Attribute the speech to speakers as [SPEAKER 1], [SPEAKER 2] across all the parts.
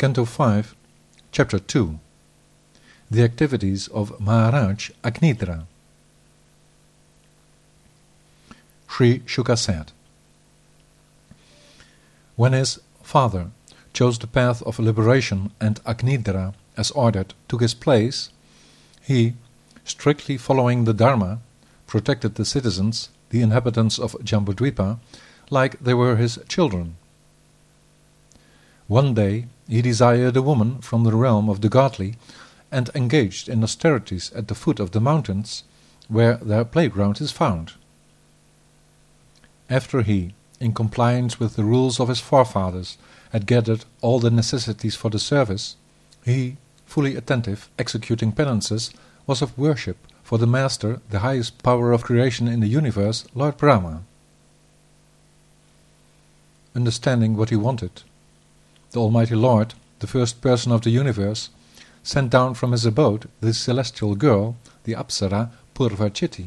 [SPEAKER 1] Canto 5, Chapter 2. The activities of Maharaj Agnidra. Sri Shuka said, when his father chose the path of liberation and Agnidra, as ordered, took his place, he, strictly following the Dharma, protected the citizens, the inhabitants of Jambudvipa, like they were his children. One day he desired a woman from the realm of the godly, and engaged in austerities at the foot of the mountains, where their playground is found. After he, in compliance with the rules of his forefathers, had gathered all the necessities for the service, he, fully attentive, executing penances, was of worship for the Master, the highest power of creation in the universe, Lord Brahma. Understanding what he wanted, the Almighty Lord, the first person of the universe, sent down from his abode the celestial girl, the Apsara Purvachiti.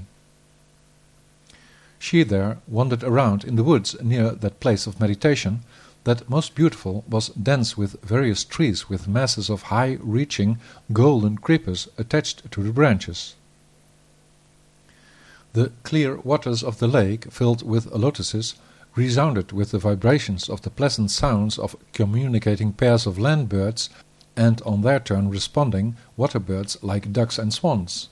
[SPEAKER 1] She there wandered around in the woods near that place of meditation, that most beautiful was dense with various trees with masses of high-reaching golden creepers attached to the branches. The clear waters of the lake, filled with lotuses, resounded with the vibrations of the pleasant sounds of communicating pairs of land birds, and on their turn responding water birds like ducks and swans.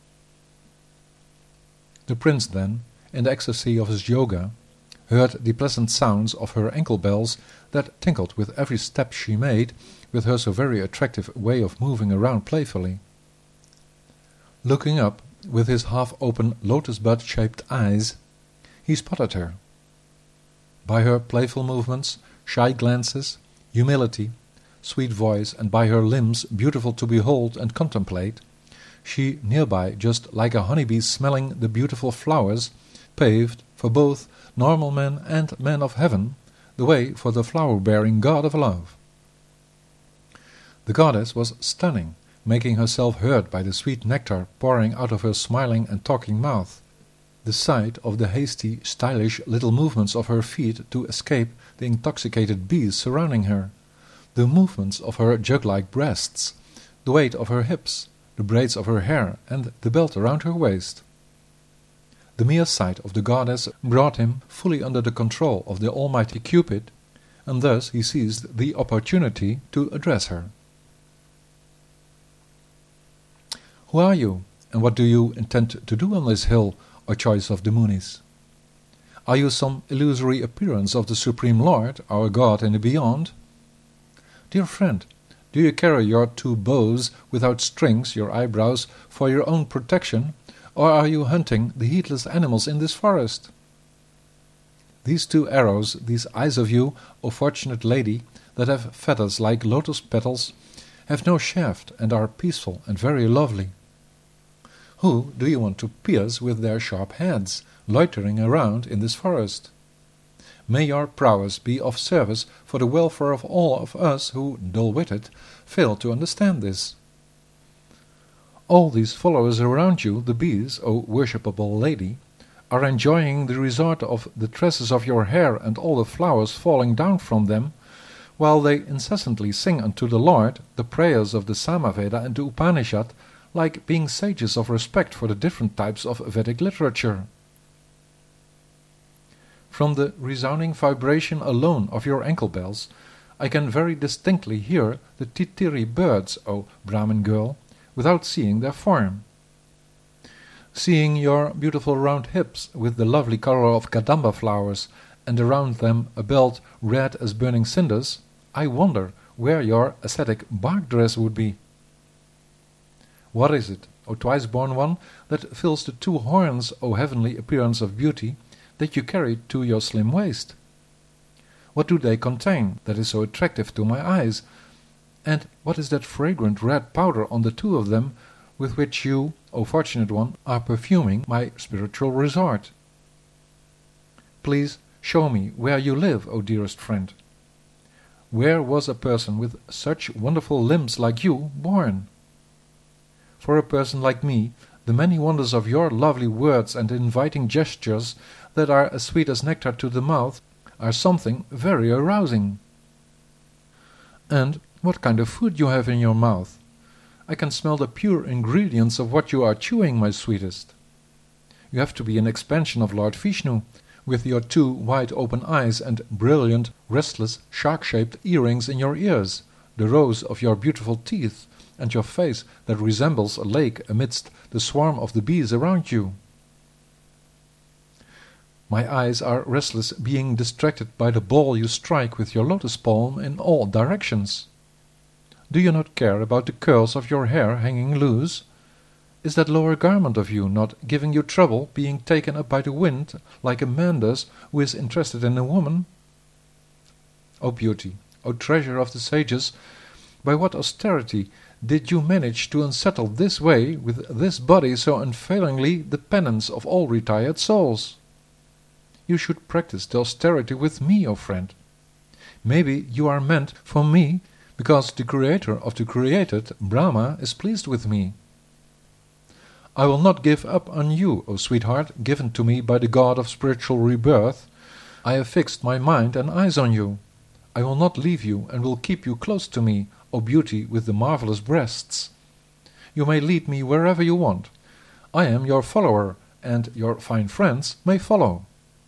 [SPEAKER 1] The prince then, in the ecstasy of his yoga, heard the pleasant sounds of her ankle bells that tinkled with every step she made, with her so very attractive way of moving around playfully. Looking up with his half-open lotus-bud-shaped eyes, he spotted her. By her playful movements, shy glances, humility, sweet voice, and by her limbs beautiful to behold and contemplate, she nearby, just like a honeybee smelling the beautiful flowers, paved, for both normal men and men of heaven, the way for the flower-bearing god of love. The goddess was stunning, making herself heard by the sweet nectar pouring out of her smiling and talking mouth, the sight of the hasty, stylish little movements of her feet to escape the intoxicated bees surrounding her, the movements of her jug-like breasts, the weight of her hips, the braids of her hair, and the belt around her waist. The mere sight of the goddess brought him fully under the control of the almighty Cupid, and thus he seized the opportunity to address her. Who are you, and what do you intend to do on this hill, O choice of the Munis? Are you some illusory appearance of the Supreme Lord, our God in the beyond? Dear friend, do you carry your two bows without strings, your eyebrows, for your own protection, or are you hunting the heedless animals in this forest? These two arrows, these eyes of you, O fortunate lady, that have feathers like lotus petals, have no shaft and are peaceful and very lovely. Who do you want to pierce with their sharp heads, loitering around in this forest? May your prowess be of service for the welfare of all of us who, dull-witted, fail to understand this. All these followers around you, the bees, O worshipable lady, are enjoying the resort of the tresses of your hair and all the flowers falling down from them, while they incessantly sing unto the Lord the prayers of the Samaveda and the Upanishad, like being sages of respect for the different types of Vedic literature. From the resounding vibration alone of your ankle bells, I can very distinctly hear the titiri birds, O Brahmin girl, without seeing their form. Seeing your beautiful round hips with the lovely color of kadamba flowers, and around them a belt red as burning cinders, I wonder where your ascetic bark dress would be. What is it, O twice-born one, that fills the two horns, O heavenly appearance of beauty, that you carry to your slim waist? What do they contain that is so attractive to my eyes? And what is that fragrant red powder on the two of them, with which you, O fortunate one, are perfuming my spiritual resort? Please show me where you live, O dearest friend. Where was a person with such wonderful limbs like you born? For a person like me, the many wonders of your lovely words and inviting gestures that are as sweet as nectar to the mouth are something very arousing. And What kind of food you have in your mouth! I can smell the pure ingredients of what you are chewing, my sweetest. You have to be an expansion of Lord Vishnu, with your 2 wide-open eyes and brilliant, restless, shark-shaped earrings in your ears, the rows of your beautiful teeth, and your face that resembles a lake amidst the swarm of the bees around you. My eyes are restless, being distracted by the ball you strike with your lotus palm in all directions. Do you not care about the curls of your hair hanging loose? Is that lower garment of you not giving you trouble, being taken up by the wind, like a man does who is interested in a woman? O beauty, O treasure of the sages, by what austerity did you manage to unsettle this way, with this body so unfailingly the penance of all retired souls? You should practice the austerity with me, O friend. Maybe you are meant for me, because the Creator of the created, Brahma, is pleased with me. I will not give up on you, O sweetheart, given to me by the God of spiritual rebirth. I have fixed my mind and eyes on you. I will not leave you, and will keep you close to me, O beauty with the marvelous breasts. You may lead me wherever you want. I am your follower, and your fine friends may follow.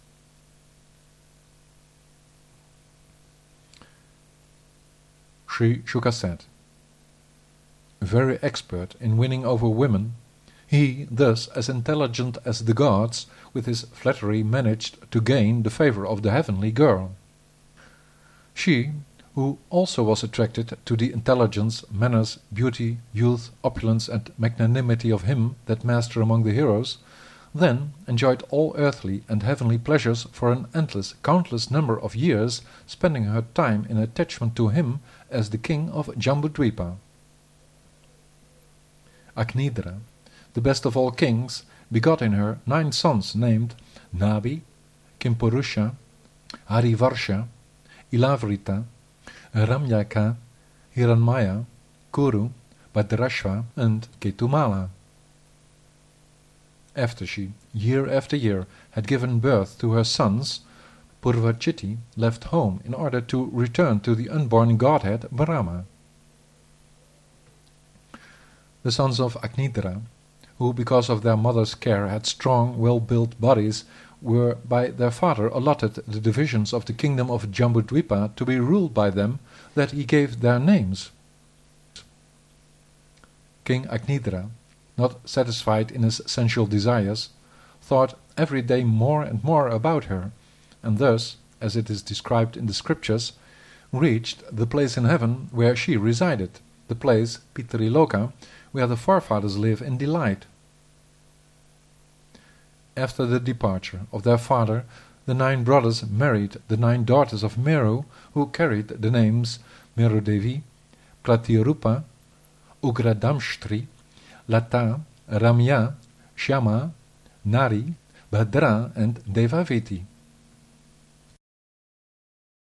[SPEAKER 1] Sri Shuka said, very expert in winning over women, he, thus as intelligent as the gods, with his flattery managed to gain the favour of the heavenly girl. She, who also was attracted to the intelligence, manners, beauty, youth, opulence and magnanimity of him, that master among the heroes, then enjoyed all earthly and heavenly pleasures for an endless, countless number of years, spending her time in attachment to him as the king of Jambudvipa. Agnidra, the best of all kings, begot in her 9 sons named Nabi, Kimpurusha, Harivarsha, Ilavrita, Ramyaka, Hiranmaya, Kuru, Bhadrashva and Ketumala. After she, year after year, had given birth to her sons, Purvachiti left home in order to return to the unborn godhead Brahma. The sons of Agnidra, who because of their mother's care had strong, well-built bodies, were by their father allotted the divisions of the kingdom of Jambudvipa to be ruled by them, that he gave their names. King Agnidra, not satisfied in his sensual desires, thought every day more and more about her, and thus, as it is described in the scriptures, reached the place in heaven where she resided, the place, Pitriloka, where the forefathers live in delight. After the departure of their father, the 9 brothers married the 9 daughters of Meru, who carried the names Merudevi, Pratirupa, Ugradamshtri, Lata, Ramya, Shyama, Nari, Bhadra and Devaviti.